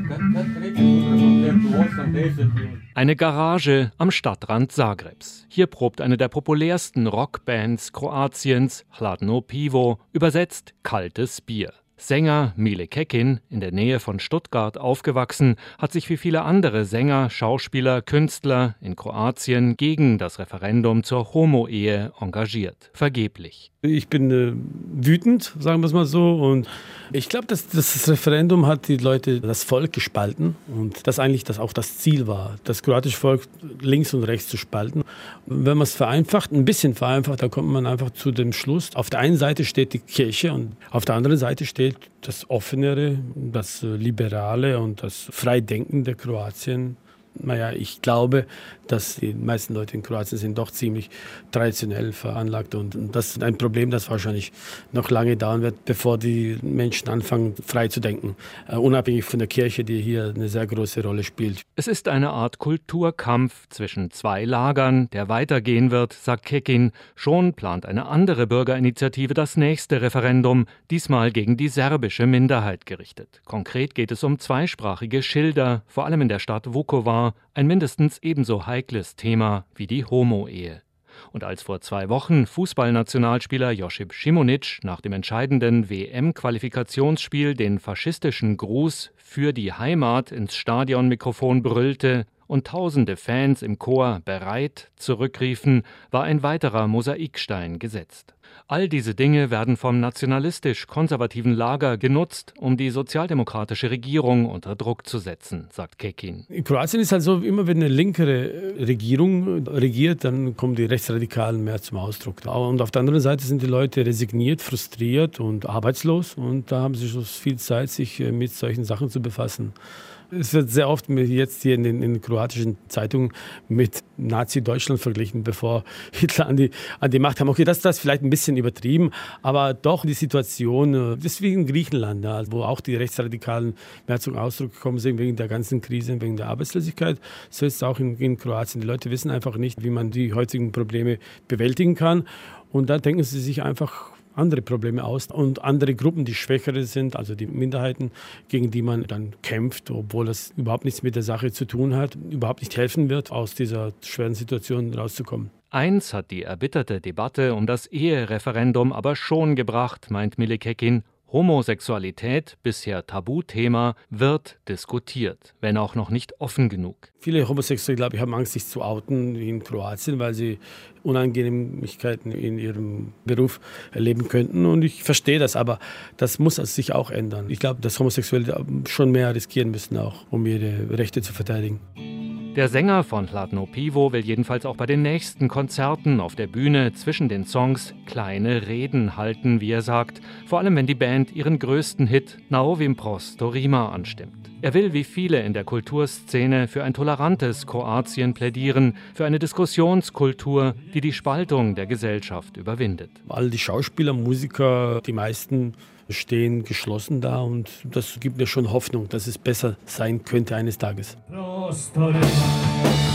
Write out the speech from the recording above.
Eine Garage am Stadtrand Zagrebs. Hier probt eine der populärsten Rockbands Kroatiens, Hladno Pivo, übersetzt kaltes Bier. Sänger Mile Kekin, in der Nähe von Stuttgart aufgewachsen, hat sich wie viele andere Sänger, Schauspieler, Künstler in Kroatien gegen das Referendum zur Homo-Ehe engagiert. Vergeblich. Ich bin wütend, sagen wir es mal so. Und ich glaube, das Referendum hat die Leute, das Volk gespalten. Und das eigentlich auch das Ziel war, das kroatische Volk links und rechts zu spalten. Wenn man es vereinfacht, ein bisschen vereinfacht, dann kommt man einfach zu dem Schluss. Auf der einen Seite steht die Kirche und auf der anderen Seite steht das Offenere, das Liberale und das Freidenkende Kroatien. Naja, ich glaube, dass die meisten Leute in Kroatien sind doch ziemlich traditionell veranlagt und das ist ein Problem, das wahrscheinlich noch lange dauern wird, bevor die Menschen anfangen, frei zu denken, unabhängig von der Kirche, die hier eine sehr große Rolle spielt. Es ist eine Art Kulturkampf zwischen zwei Lagern, der weitergehen wird, sagt Kekin. Schon plant eine andere Bürgerinitiative das nächste Referendum, diesmal gegen die serbische Minderheit gerichtet. Konkret geht es um zweisprachige Schilder, vor allem in der Stadt Vukovar, ein mindestens ebenso heikles Thema wie die Homo-Ehe. Und als vor 2 Wochen Fußballnationalspieler Josip Šimunić nach dem entscheidenden WM-Qualifikationsspiel den faschistischen Gruß für die Heimat ins Stadionmikrofon brüllte und tausende Fans im Chor bereit zurückriefen, war ein weiterer Mosaikstein gesetzt. All diese Dinge werden vom nationalistisch-konservativen Lager genutzt, um die sozialdemokratische Regierung unter Druck zu setzen, sagt Kekin. In Kroatien ist halt so, immer wenn eine linkere Regierung regiert, dann kommen die Rechtsradikalen mehr zum Ausdruck. Und auf der anderen Seite sind die Leute resigniert, frustriert und arbeitslos und da haben sie schon viel Zeit, sich mit solchen Sachen zu befassen. Es wird sehr oft jetzt hier in den kroatischen Zeitungen mit Nazi-Deutschland verglichen, bevor Hitler an die Macht kam. Okay, das ist vielleicht ein bisschen übertrieben, aber doch die Situation, deswegen in Griechenland, wo auch die Rechtsradikalen mehr zum Ausdruck gekommen sind, wegen der ganzen Krise, wegen der Arbeitslosigkeit, so ist es auch in Kroatien. Die Leute wissen einfach nicht, wie man die heutigen Probleme bewältigen kann und da denken sie sich einfach andere Probleme aus und andere Gruppen, die schwächere sind, also die Minderheiten, gegen die man dann kämpft, obwohl das überhaupt nichts mit der Sache zu tun hat, überhaupt nicht helfen wird, aus dieser schweren Situation rauszukommen. Eins hat die erbitterte Debatte um das Ehereferendum aber schon gebracht, meint Mile Kekin. Homosexualität, bisher Tabuthema, wird diskutiert, wenn auch noch nicht offen genug. Viele Homosexuelle, glaube ich, haben Angst, sich zu outen in Kroatien, weil sie Unannehmlichkeiten in ihrem Beruf erleben könnten. Und ich verstehe das, aber das muss sich auch ändern. Ich glaube, dass Homosexuelle schon mehr riskieren müssen, auch um ihre Rechte zu verteidigen. Der Sänger von Hladno Pivo will jedenfalls auch bei den nächsten Konzerten auf der Bühne zwischen den Songs kleine Reden halten, wie er sagt, vor allem wenn die Band ihren größten Hit Novim Prosto Rima anstimmt. Er will wie viele in der Kulturszene für ein tolerantes Kroatien plädieren, für eine Diskussionskultur, die die Spaltung der Gesellschaft überwindet. All die Schauspieler, Musiker, die meisten stehen geschlossen da und das gibt mir schon Hoffnung, dass es besser sein könnte eines Tages.